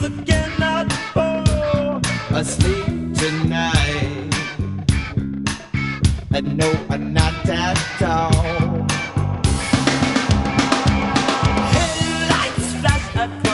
cannot fall asleep tonight. And no, not at all. Headlights flash at